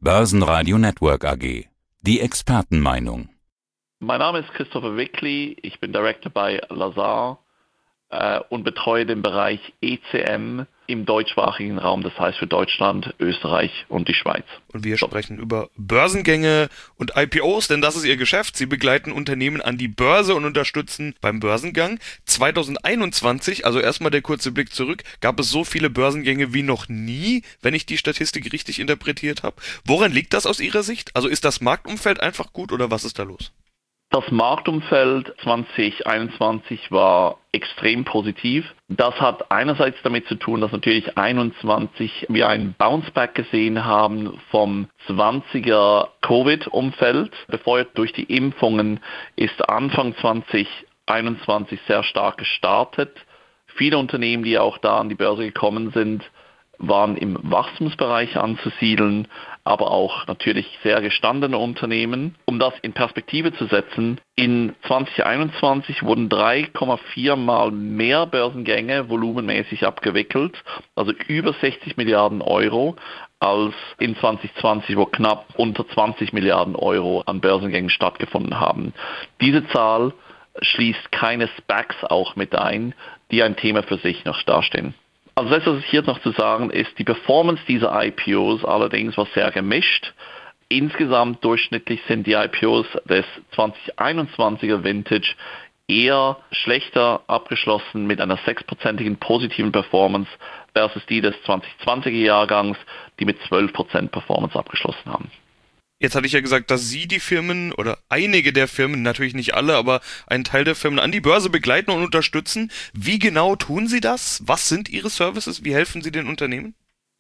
Börsenradio Network AG. Die Expertenmeinung. Mein Name ist Christopher Wickli, ich bin Director bei Lazard und betreue den Bereich ECM im deutschsprachigen Raum, das heißt für Deutschland, Österreich und die Schweiz. Und wir sprechen über Börsengänge und IPOs, denn das ist Ihr Geschäft. Sie begleiten Unternehmen an die Börse und unterstützen beim Börsengang. 2021, also erstmal der kurze Blick zurück, gab es so viele Börsengänge wie noch nie, wenn ich die Statistik richtig interpretiert habe. Woran liegt das aus Ihrer Sicht? Also ist das Marktumfeld einfach gut oder was ist da los? Das Marktumfeld 2021 war extrem positiv. Das hat einerseits damit zu tun, dass natürlich 2021 wir einen Bounceback gesehen haben vom 20er Covid-Umfeld. Befeuert durch die Impfungen ist Anfang 2021 sehr stark gestartet. Viele Unternehmen, die auch da an die Börse gekommen sind, waren im Wachstumsbereich anzusiedeln, aber auch natürlich sehr gestandene Unternehmen. Um das in Perspektive zu setzen, in 2021 wurden 3,4 Mal mehr Börsengänge volumenmäßig abgewickelt, also über 60 Milliarden Euro, als in 2020, wo knapp unter 20 Milliarden Euro an Börsengängen stattgefunden haben. Diese Zahl schließt keine SPACs auch mit ein, die ein Thema für sich noch darstellen. Also das, was hier noch zu sagen ist, die Performance dieser IPOs allerdings war sehr gemischt. Insgesamt durchschnittlich sind die IPOs des 2021er Vintage eher schlechter abgeschlossen mit einer 6%igen positiven Performance versus die des 2020er Jahrgangs, die mit 12% Performance abgeschlossen haben. Jetzt hatte ich ja gesagt, dass Sie die Firmen oder einige der Firmen, natürlich nicht alle, aber einen Teil der Firmen an die Börse begleiten und unterstützen. Wie genau tun Sie das? Was sind Ihre Services? Wie helfen Sie den Unternehmen?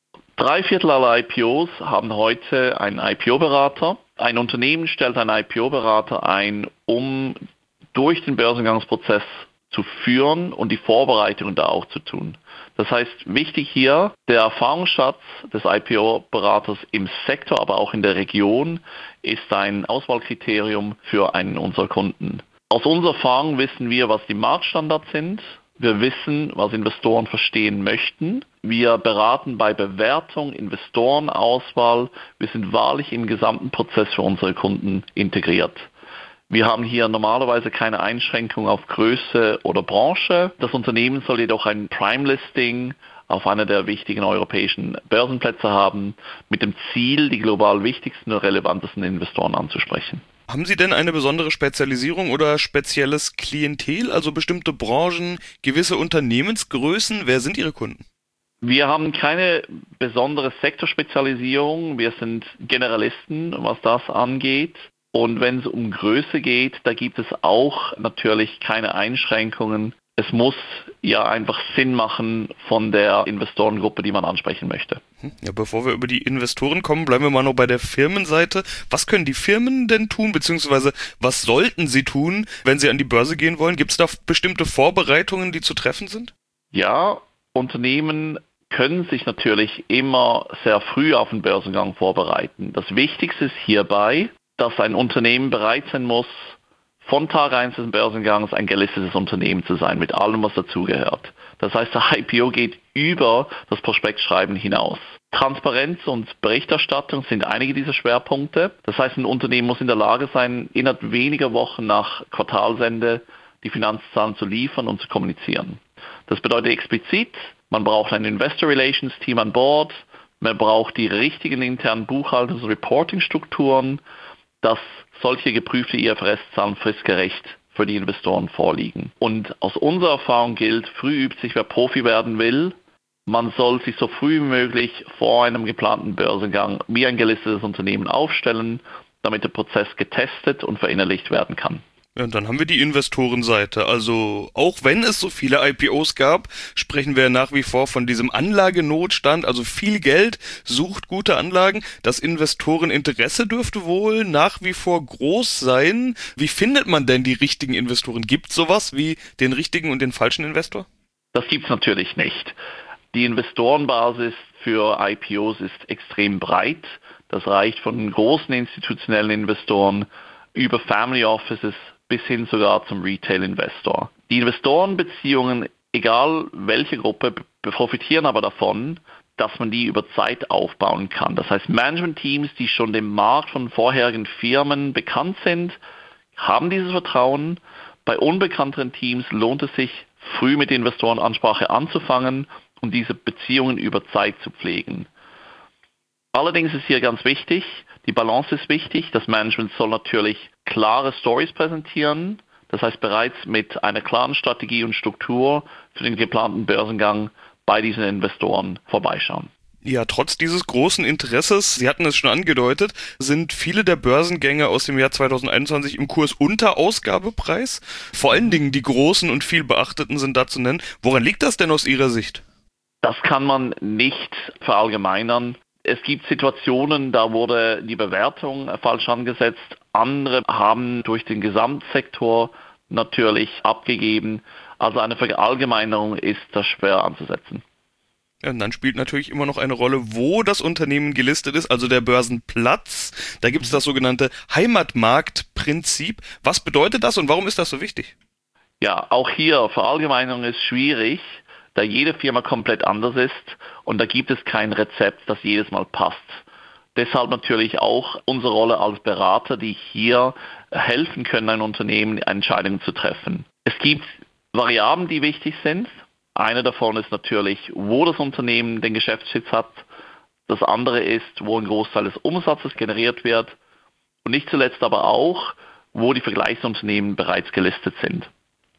3/4 aller IPOs haben heute einen IPO-Berater. Ein Unternehmen stellt einen IPO-Berater ein, um durch den Börsengangsprozess zu führen und die Vorbereitungen da auch zu tun. Das heißt, wichtig hier, der Erfahrungsschatz des IPO-Beraters im Sektor, aber auch in der Region, ist ein Auswahlkriterium für einen unserer Kunden. Aus unserer Erfahrung wissen wir, was die Marktstandards sind. Wir wissen, was Investoren verstehen möchten. Wir beraten bei Bewertung, Investorenauswahl. Wir sind wahrlich im gesamten Prozess für unsere Kunden integriert. Wir haben hier normalerweise keine Einschränkung auf Größe oder Branche. Das Unternehmen soll jedoch ein Prime-Listing auf einer der wichtigen europäischen Börsenplätze haben, mit dem Ziel, die global wichtigsten und relevantesten Investoren anzusprechen. Haben Sie denn eine besondere Spezialisierung oder spezielles Klientel, also bestimmte Branchen, gewisse Unternehmensgrößen? Wer sind Ihre Kunden? Wir haben keine besondere Sektorspezialisierung. Wir sind Generalisten, was das angeht. Und wenn es um Größe geht, da gibt es auch natürlich keine Einschränkungen. Es muss ja einfach Sinn machen von der Investorengruppe, die man ansprechen möchte. Ja, bevor wir über die Investoren kommen, bleiben wir mal noch bei der Firmenseite. Was können die Firmen denn tun, beziehungsweise was sollten sie tun, wenn sie an die Börse gehen wollen? Gibt es da bestimmte Vorbereitungen, die zu treffen sind? Ja, Unternehmen können sich natürlich immer sehr früh auf den Börsengang vorbereiten. Das Wichtigste ist hierbei, dass ein Unternehmen bereit sein muss, von Tag 1 des Börsengangs ein gelistetes Unternehmen zu sein, mit allem, was dazugehört. Das heißt, der IPO geht über das Prospektschreiben hinaus. Transparenz und Berichterstattung sind einige dieser Schwerpunkte. Das heißt, ein Unternehmen muss in der Lage sein, innerhalb weniger Wochen nach Quartalsende die Finanzzahlen zu liefern und zu kommunizieren. Das bedeutet explizit, man braucht ein Investor Relations Team an Bord, man braucht die richtigen internen Buchhaltungs- und Reporting-Strukturen, dass solche geprüfte IFRS-Zahlen fristgerecht für die Investoren vorliegen. Und aus unserer Erfahrung gilt, früh übt sich, wer Profi werden will. Man soll sich so früh wie möglich vor einem geplanten Börsengang wie ein gelistetes Unternehmen aufstellen, damit der Prozess getestet und verinnerlicht werden kann. Ja, und dann haben wir die Investorenseite. Also auch wenn es so viele IPOs gab, sprechen wir nach wie vor von diesem Anlagenotstand. Also viel Geld sucht gute Anlagen. Das Investoreninteresse dürfte wohl nach wie vor groß sein. Wie findet man denn die richtigen Investoren? Gibt es sowas wie den richtigen und den falschen Investor? Das gibt es natürlich nicht. Die Investorenbasis für IPOs ist extrem breit. Das reicht von großen institutionellen Investoren über Family Offices bis hin sogar zum Retail-Investor. Die Investorenbeziehungen, egal welche Gruppe, profitieren aber davon, dass man die über Zeit aufbauen kann. Das heißt, Management-Teams, die schon dem Markt von vorherigen Firmen bekannt sind, haben dieses Vertrauen. Bei unbekannteren Teams lohnt es sich, früh mit Investorenansprache anzufangen und diese Beziehungen über Zeit zu pflegen. Allerdings ist hier ganz wichtig, die Balance ist wichtig. Das Management soll natürlich klare Stories präsentieren. Das heißt, bereits mit einer klaren Strategie und Struktur für den geplanten Börsengang bei diesen Investoren vorbeischauen. Ja, trotz dieses großen Interesses, Sie hatten es schon angedeutet, sind viele der Börsengänge aus dem Jahr 2021 im Kurs unter Ausgabepreis. Vor allen Dingen die großen und viel beachteten sind da zu nennen. Woran liegt das denn aus Ihrer Sicht? Das kann man nicht verallgemeinern. Es gibt Situationen, da wurde die Bewertung falsch angesetzt. Andere haben durch den Gesamtsektor natürlich abgegeben. Also eine Verallgemeinerung ist da schwer anzusetzen. Ja, und dann spielt natürlich immer noch eine Rolle, wo das Unternehmen gelistet ist, also der Börsenplatz. Da gibt es das sogenannte Heimatmarktprinzip. Was bedeutet das und warum ist das so wichtig? Ja, auch hier, Verallgemeinerung ist schwierig, da jede Firma komplett anders ist und da gibt es kein Rezept, das jedes Mal passt. Deshalb natürlich auch unsere Rolle als Berater, die hier helfen können, ein Unternehmen Entscheidungen zu treffen. Es gibt Variablen, die wichtig sind. Eine davon ist natürlich, wo das Unternehmen den Geschäftssitz hat. Das andere ist, wo ein Großteil des Umsatzes generiert wird. Und nicht zuletzt aber auch, wo die Vergleichsunternehmen bereits gelistet sind.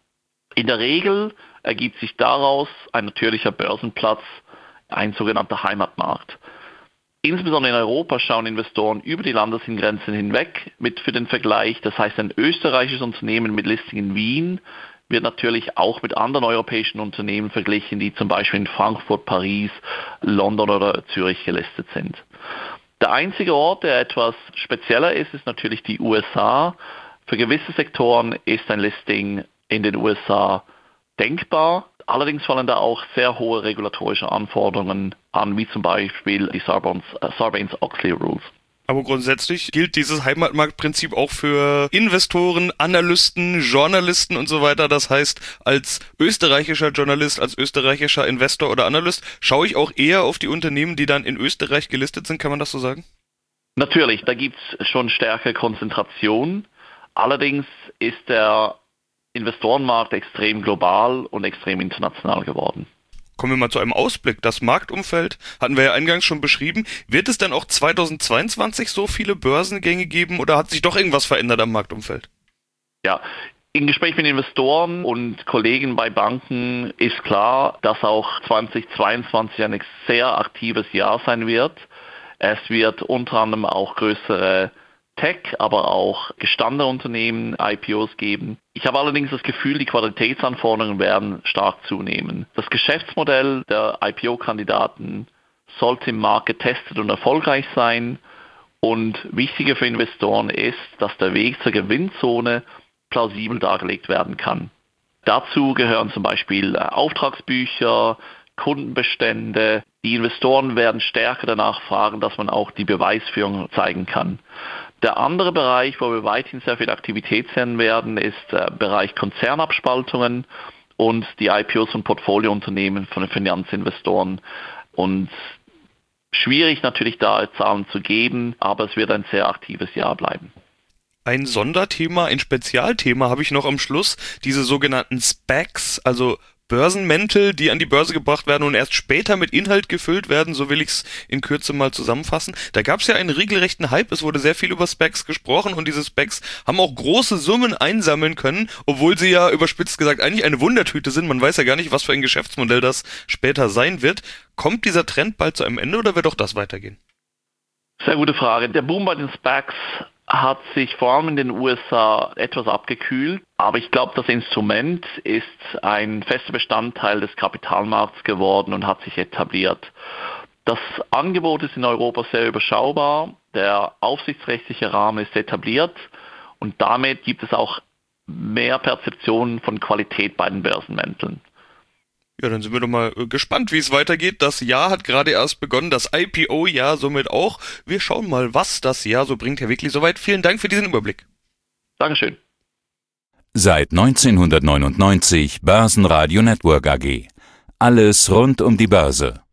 In der Regel ergibt sich daraus ein natürlicher Börsenplatz, ein sogenannter Heimatmarkt. Insbesondere in Europa schauen Investoren über die Landesgrenzen hinweg für den Vergleich. Das heißt, ein österreichisches Unternehmen mit Listing in Wien wird natürlich auch mit anderen europäischen Unternehmen verglichen, die zum Beispiel in Frankfurt, Paris, London oder Zürich gelistet sind. Der einzige Ort, der etwas spezieller ist, ist natürlich die USA. Für gewisse Sektoren ist ein Listing in den USA denkbar. Allerdings fallen da auch sehr hohe regulatorische Anforderungen an, wie zum Beispiel die Sarbanes-Oxley Rules. Aber grundsätzlich gilt dieses Heimatmarktprinzip auch für Investoren, Analysten, Journalisten und so weiter. Das heißt, als österreichischer Journalist, als österreichischer Investor oder Analyst schaue ich auch eher auf die Unternehmen, die dann in Österreich gelistet sind. Kann man das so sagen? Natürlich, da gibt es schon stärkere Konzentration. Allerdings ist der Investorenmarkt extrem global und extrem international geworden. Kommen wir mal zu einem Ausblick. Das Marktumfeld hatten wir ja eingangs schon beschrieben. Wird es dann auch 2022 so viele Börsengänge geben oder hat sich doch irgendwas verändert am Marktumfeld? Ja, im Gespräch mit Investoren und Kollegen bei Banken ist klar, dass auch 2022 ein sehr aktives Jahr sein wird. Es wird unter anderem auch größere Tech, aber auch gestandene Unternehmen IPOs geben. Ich habe allerdings das Gefühl, die Qualitätsanforderungen werden stark zunehmen. Das Geschäftsmodell der IPO-Kandidaten sollte im Markt getestet und erfolgreich sein. Und wichtiger für Investoren ist, dass der Weg zur Gewinnzone plausibel dargelegt werden kann. Dazu gehören zum Beispiel Auftragsbücher, Kundenbestände. Die Investoren werden stärker danach fragen, dass man auch die Beweisführung zeigen kann. Der andere Bereich, wo wir weiterhin sehr viel Aktivität sehen werden, ist der Bereich Konzernabspaltungen und die IPOs von Portfoliounternehmen von den Finanzinvestoren. Und schwierig natürlich da Zahlen zu geben, aber es wird ein sehr aktives Jahr bleiben. Ein Sonderthema, ein Spezialthema habe ich noch am Schluss, diese sogenannten SPACs, also Börsenmäntel, die an die Börse gebracht werden und erst später mit Inhalt gefüllt werden, so will ich es in Kürze mal zusammenfassen. Da gab es ja einen regelrechten Hype, es wurde sehr viel über SPACs gesprochen und diese SPACs haben auch große Summen einsammeln können, obwohl sie ja überspitzt gesagt eigentlich eine Wundertüte sind. Man weiß ja gar nicht, was für ein Geschäftsmodell das später sein wird. Kommt dieser Trend bald zu einem Ende oder wird auch das weitergehen? Sehr gute Frage. Der Boom bei den SPACs hat sich vor allem in den USA etwas abgekühlt, aber ich glaube, das Instrument ist ein fester Bestandteil des Kapitalmarkts geworden und hat sich etabliert. Das Angebot ist in Europa sehr überschaubar, der aufsichtsrechtliche Rahmen ist etabliert und damit gibt es auch mehr Perzeption von Qualität bei den Börsenmänteln. Ja, dann sind wir doch mal gespannt, wie es weitergeht. Das Jahr hat gerade erst begonnen, das IPO-Jahr somit auch. Wir schauen mal, was das Jahr so bringt. Herr Wickli, soweit. Vielen Dank für diesen Überblick. Dankeschön. Seit 1999 Börsenradio Network AG. Alles rund um die Börse.